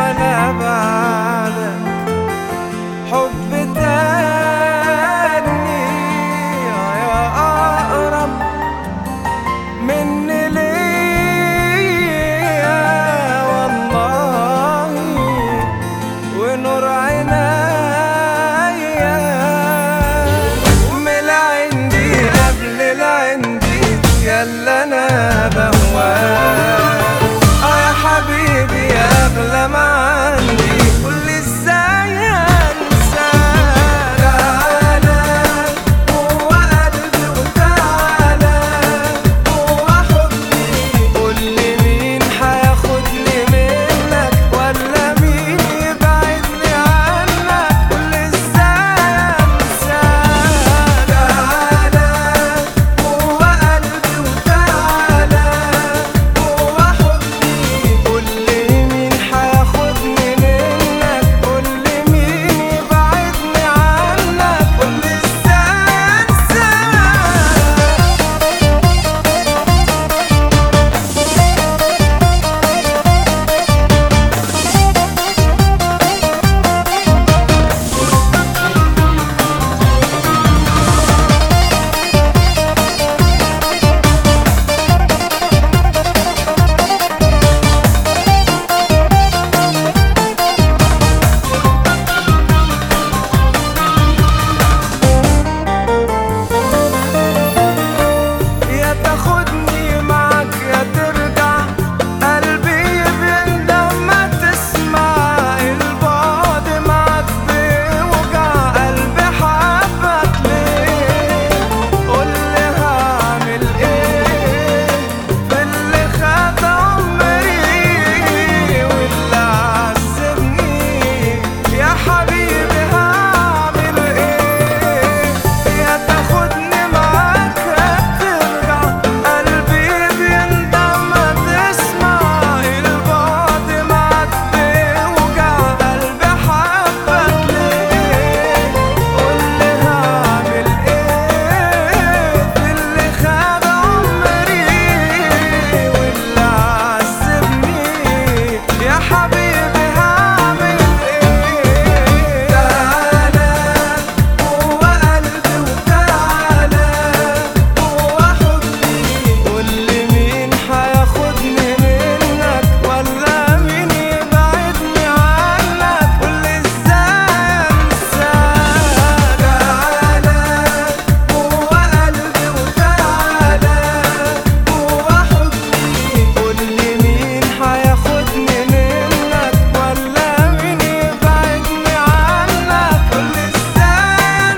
انا بعدك حب تاني يا اقرب مني ليا والله ونور عينيا من العندي قبل العندي يلا انا بهواك يا حبيبي يا اغلى ما عندي قول ازاي انساك تعالى جوا قلبي وتعالى جوا حضني قول لي مين هياخدني منك ولا مين يبعدني عنك قول ازاي انساك تعالى جوا قلبي وتعالى جوا حضني قول لي مين هياخدني منك قول لي مين يبعدني عنك قول لي ازاي يا تاخدني معاك يا ترجع قلبي بيندم ما تسمع البعد معاك بيوجع قلبي حبك ليه قولي هعمل ايه في اللي خد عمري واللي عذبني يا حبيبي هعمل ايه يا تاخدني معاك يا ترجع قلبي بيندم ما تسمع البعد معاك بيوجع قلبي حبك ليه قولي هعمل ايه في اللي خد عمري واللي عذبني يا حبيبي هعمل ايه تعالى جوا قلبي وتعالى جوا حضني قول لي مين هياخدني منك ولا مين يبعدني عنك قول لي ازاي انساك تعالى جوا قلبي وتعالى جوا حضني قول لي مين هياخدني منك ولا مين يبعدني عنك قول لي ازاي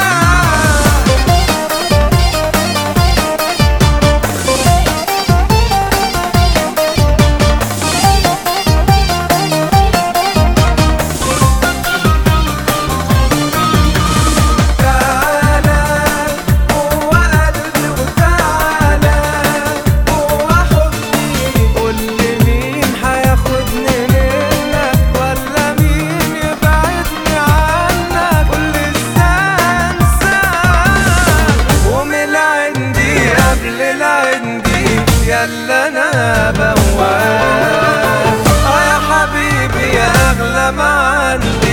تعالى جوا قلبي وتعالى جوا حضني قول لي مين هياخدني منك ولا مين يبعدني عنك قول لي ازاي انساك ومن العندي قبل العندي يلا انا بهواك يا حبيبي يا اغلى ما عندي